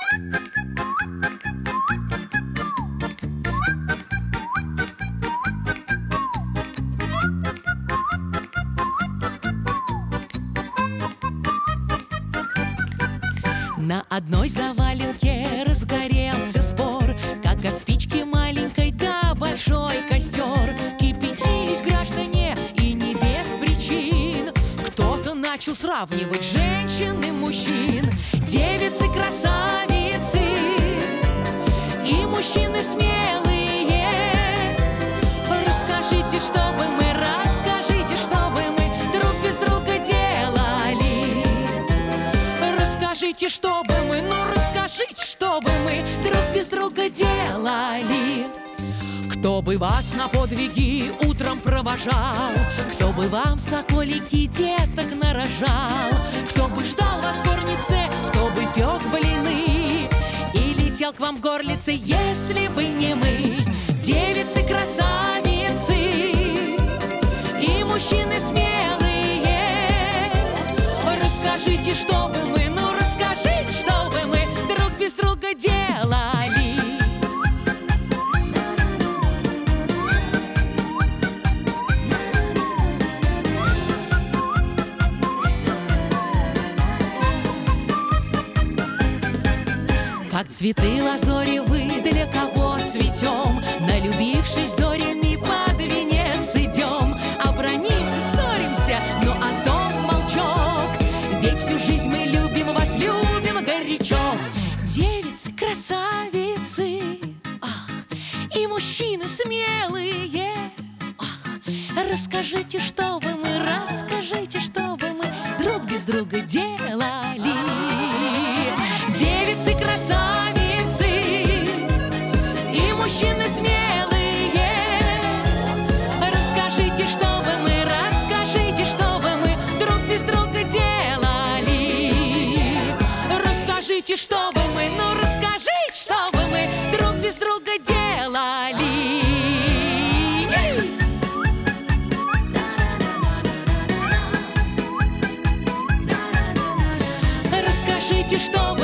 На одной заваленке разгорелся спор, как от спички маленькой до большой костер. Кипятились граждане, и не без причин. Кто-то начал сравнивать женщин и мужчин. Девицы красавицы и мужчины смелые. Расскажите, чтобы мы, расскажите, чтобы мы друг без друга делали. Расскажите, чтобы мы, ну расскажите, чтобы мы друг без друга делали. Кто бы вас на подвиги утром провожал, кто бы вам соколики деток нарожал, кто бы ждал вас в горнице, кто бы пек блины и летел к вам в горлице, если бы не мы. Девицы красавицы и мужчины смелые. Расскажите, чтобы мы, ну расскажите, чтобы мы друг без друга делали. Как цветы лазоревы, для кого цветем, налюбившись зорями под венец идем. Обронимся, ссоримся, но о том молчок, ведь всю жизнь мы любим вас, любим горячо. Девицы, красавицы, ах, и мужчины смелые, ах, расскажите, чтобы мы, расскажите, чтобы мы друг без друга делали. Девицы красавицы и мужчины смелые. Расскажите, чтобы мы, расскажите, чтобы мы друг без друга делали. Расскажите, чтобы мы, ну расскажите, чтобы мы друг без друга делали. Расскажите, чтобы